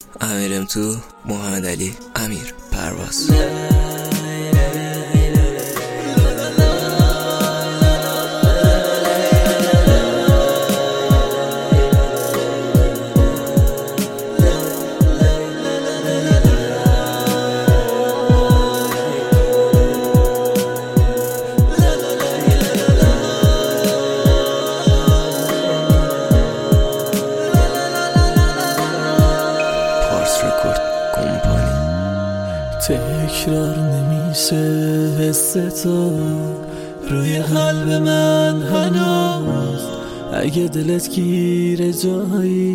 امیرم تو محمد علی امیر پرواز. تکرار نمیشه حس تو روی قلب من هنوز. اگه دلت گیره جایی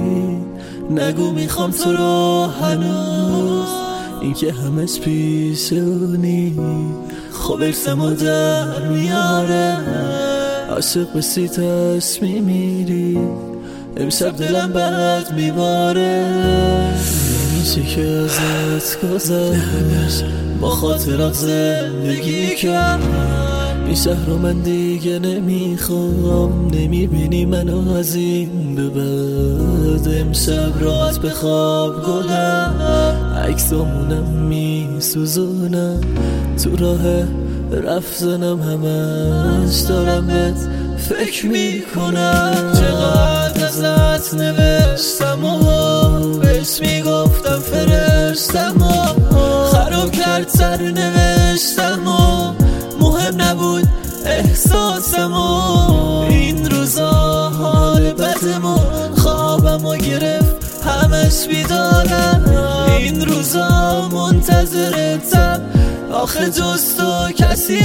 نگو میخوام تو رو هنوز. این که همش پیشونی خب ارسمو در میاره. عاشق بسی تاش میمیری امشب دلم بد میباره. نمیشه که ازت گذشت با خاطرات زندگی کرد. این شهر رو من دیگه نمیخوام. نمیبینی منو از این به بعد. امشب راحت بخواب گلم عکسامونم میسوزونم. تو راه رفتنم همش دارم بهت فکر میکنم. چقدر ازت نوشتم و بهش میگفتم فرشتم و خراب کرد سر نوشتم و مهم نبود احساسم و این روزا حال بدم و خوابم و گرفت همش بیدارم. این روزا منتظرتم آخه جز تو کسی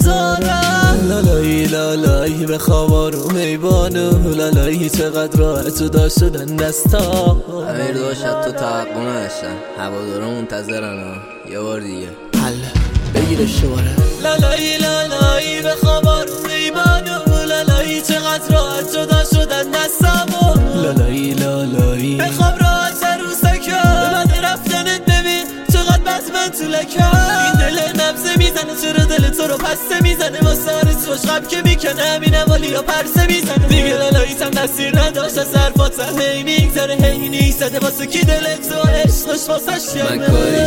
ندارم. لالایی لالایی به خواب آروم ایبانو. لالایی چقدر راه جدا شدن دستا. امیر داشت تو توقع نداشتن هوادارا منتظرن یه بار دیگه حله بگیرش دوباره. لالایی لالایی به خواب آروم ایبانو. لالایی چقدر راه جدا شدن دستامو. لالایی لالایی به خواب راحت عروسکم. به من رفتنت ببین چقدر بد من تو لکم. این دل نبزه میزنه چرا دل تو رو پسته میزنه. واسه آرزوش غم که میکنه همین اوالی ها پرسه میزنه. دیگه لالاییتم دستیر نداشت از حرفاتم هی میگذره هی نیستده. واسه کی دل تو عشقش واسه شیانه. من کاری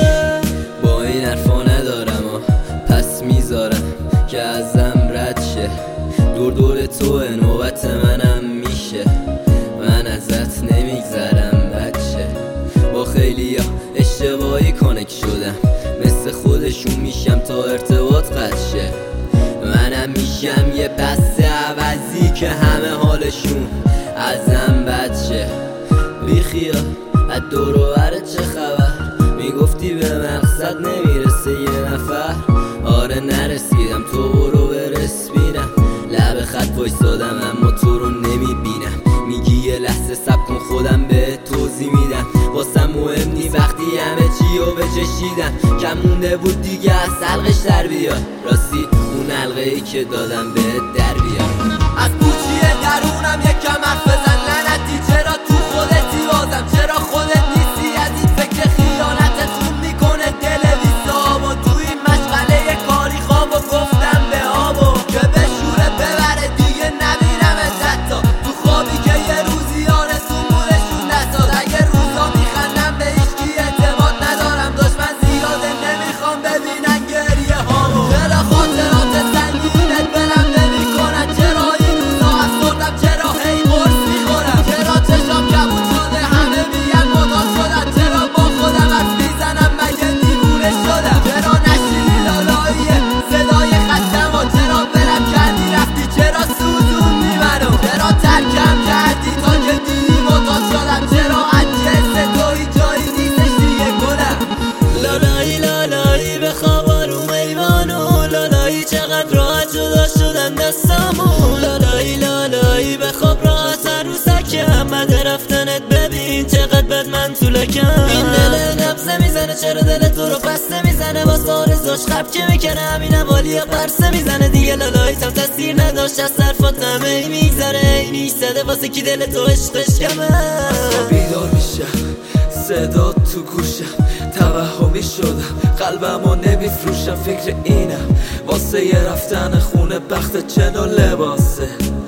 با این حرفا ندارم پس میذارم که ازم رد شه. دور دور توه نوبت منم میشه. من ازت نمیگذرم بچه. با خیلی ها اشتباهی کانک شدم. مثل خودشون میشم تا ارتباط قد شه. منم میشم یه بسته عوضی که همه حالشون ازم بد شه. بیخیال از دور و بر چه خبر. میگفتی به مقصد نمیرسه یه نفر. آره نرسیدم تو برو برس بینم. لب خط وایسادم اما تو رو نمیبینم. میگی یه لحظه صبر کن خودم به توضیح میدم. واسم مهم نی وقتی همه چی رو بچشیدم. کم مونده بود دیگه از حلقش در بیاد. راستی اون حلقه ای که دادم به در بیاد. از پوچی درونم یکم حرف بزن لعنتی. چرا تو خودتی بازم چرا خودت نیستی. از این فکر خیانتت خون میکنه دل بیستاب. و تو این مشغله کاری خواب و گفتم به آبو که به شوره ببره دیگه نبینم حتی تو خوابی که یه روزی آرزو مونشون نساد. اگه روزا میخندم به هیچکی اعتماد ندارم. دشمن زیاده نمیخوام ببینن گریه هامو. چرا خاطرات سنگینت برم نمیکنن. چرا این روزا افسردم چرا هی قرص میخورم. چرا چشام کبود شده همه میگن مداد شدن. چرا با خودم حرف میزنم مگه دیوونه شدم. چرا نشینی لالایی صدای خستم و چرا برم کردی رفتی. چرا سوزوندی منو چرا ترکم کردی تا که دیدی مداد شدم. چرا از جنس توی جایی نیستش دیگه گلم. لالایی لالایی به خواب آروم ایوانو. لالایی چقدر راحت جدا شدن دستامو. لالایی لالایی به خواب راحت عروسکم. بعد رفتنت ببین چقدر بد من تو لکم. این دل نبزه میزنه چرا دل تو رو پسته میزنه. واسه آرزوش خب که میکنه همین اوالی ها پرسه میزنه. دیگه لالاییتم تاثیر نداشت از حرفاتم هی میگذره هی نیستده. واسه کی دل تو عشقش کمه. بیدار میشم صدا تو گوشم. توهمی شدم قلبمو نمیفروشم. فکر اینم واسه یه رفتن خونه بخت چن و لباسه.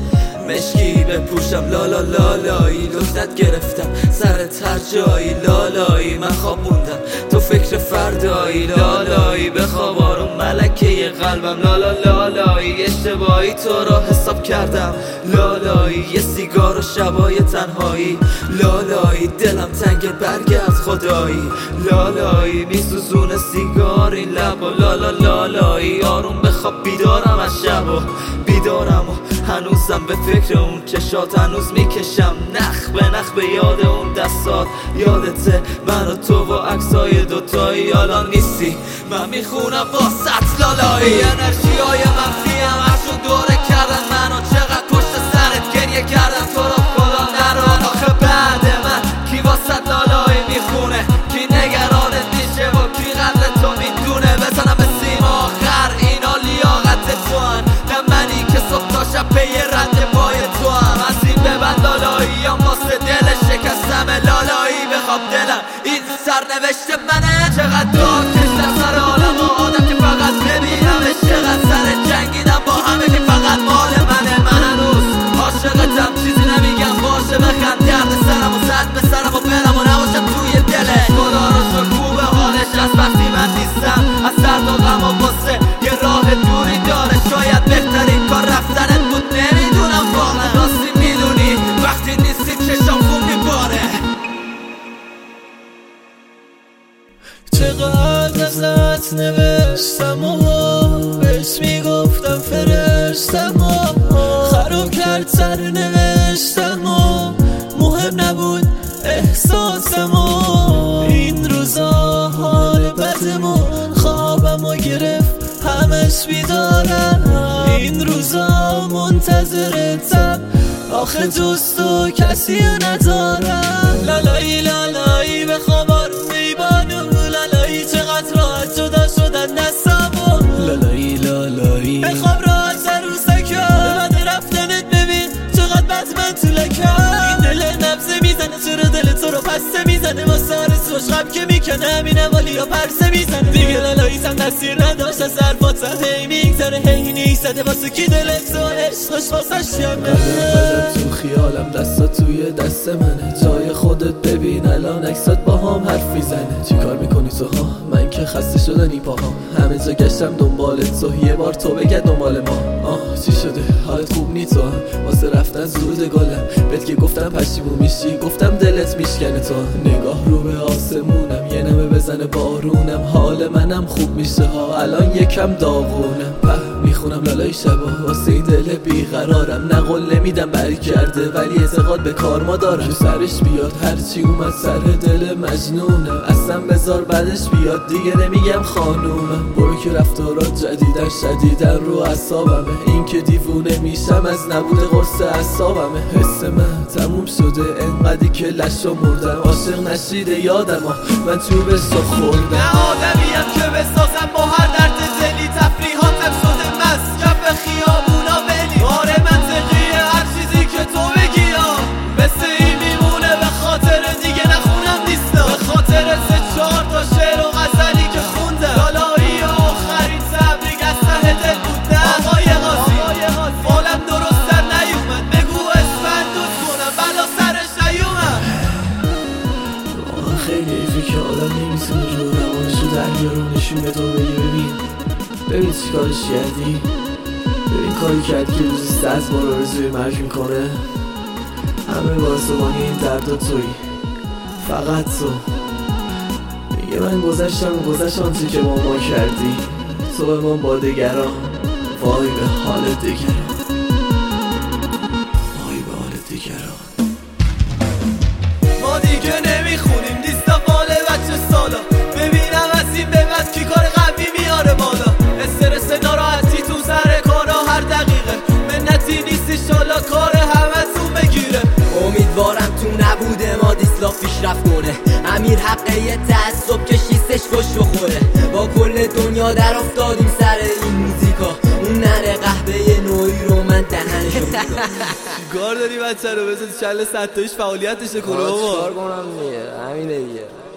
مشکی بپوشم لالا لالایی لذت گرفتم سرت هر جایی لالایی من خوابوندم تو فکر فردایی لالایی بخواب آروم ملکه قلبم لالا لالایی اشتباهی تو را حساب کردم لالایی یه سیگار و شبای تنهایی لالایی دلم تنگ برگرد خدایی لالایی میسوزون سیگار این لب و لالا لالایی آروم بخواب بیدارم از شب و بیدارم و هنوزم به فکر اون چشات هنوز میکشم نخ به یاد اون دستات یادته من و تو و عکسای دوتایی الان نیستی من میخونم واسط لالایی انرژی های منفی هم هرشو دوره کردن منو چقدر پشت سرت گریه کردن تو رو خدا نرو آخه بعد من کی واسط لالایی میخونه کی نگرانت میشه و کی قدر تو میدونه بزنم به سیم آخر اینا لیاقت تو هن نه منی که صبح تا شب پی رد پای تو هم از این به بعد لالایی یا واسه دل شکستم لالایی بخواب دلم این سرنوشت منه چقدر دار کشتم سر عالم و آدم که فقط ببینمش چقدر سر جنگیدم با همه که فقط مال منه من هنوز عاشقتم چیزی نمیگم باشه بخند درد سرم و زد به سرم و برم و نباشم توی دلش خدا رو شکر خوبه حالش از وقتی من نیستم از درد و غم و غصه یه راه دوری داره شاید بهترین کار رفتنت بود نمیدونم واقعا راستی میدونی وقتی نیستی چشام خون میباره چقدر ازت نوشتم و بهش میگفتم فرشتم و خراب کرد سر نوشتم و مهم نبود احساسم و این روزا حال بدم و خوابم و گرفت همش بیدارم این روزا منتظرتم آخه دوست و کسی ندارم لالایی لالایی بخواب آروم میبانو لالایی چقدر راحت جدا شدن دستم و لالایی لالایی بخواب راحت سر رو سکم بعد رفتنت ببین چقدر بد من تو لکم این دل نبزه میزنه چرا دل تو رو پسته میزنه واسه آرزوش غم که میکنه همینم ولی یا پرسه میزنه دیگه لالاییسم دستیر نداشت از حرفاتم هی میگذره هی نیستده واسه کی دلت تو عشقش واسه شمه تو خیالم دستات توی دست منه جای خودت ببین الان عکسات با هم حرف میزنه چی کار میکنی تو ها من که خسته شدنی پاها همه جا گشتم دنبالت تو یه بار تو بگه دنبال ما چی شده حالت خوب نی تو هم واسه رفتن زود گلم بهت که گفتم پشیمون میشی گفتم دلت میشکنه تو نگاه رو به آسمونم یه نمه بزنه بارونم حال منم خوب میشه ها الان یکم داغونم میخونم لالای شبا واسه این دل بیقرارم نه قول نمیدم برگرده ولی اعتقاد به کارما دارم که سرش بیاد هرچی اومد سر دل مجنونم اصلا بذار بعدش بیاد دیگه نمیگم خانومم برو که رفتارات جدیدن شدیدن رو اعصابمه این که دیوونه میشم از نبود قرص اعصابمه حس من تموم شده انقدی که لشو مردم عاشق نشیده یادم من چوبش رو خوردم نه آدمیم که بسازم با هر درد دلی تفریحاتم شده مست کف خیابونا بلی آره منطقیه هر چیزی که تو بگی مثل این میمونه به خاطر دیگه نخونم نیستم به خاطر 3-4 تا شعر و غزلی که خوندم لالایی آخرین تبریک از ته دل بودم آقای قاضی فالم درستر نیومد بگو اسمن دوست کنم بلا سرش نیومد خیلی ایفی که آدم نمیتونه رو روانشو درگیر رو نشونه تو ببین چی کارش کردی ببین کاری کرد که روزی 100 بار آرزوی مرگ میکنه همه بازمانی این دردا توی فقط تو میگه من گذشت آنچه که ما کردی تو به من با دگران وای به حال دگران وای به حال دگران ما دیگه نمیخونیم لیستا مال بچه سالا ببینم از این به بعد کی کار قوی میاره بالا استرس ناراحتی تو سر کارا هر دقیقه منتی نیست ایشالا کار همتون بگیره امیدوارم تو نبوده ما دیسلاف پیشرفت کنه امیر حقه یه تعصب که شیستش کش بخوره با کل دنیا در افتادیم سر این موزیکا اون نره قهوه نوعی رو من دهنشو چیکار داری بچه رو بذار چل ستایش فعالیتش کنه بابا چیکار کنم دیگه همینه دیگه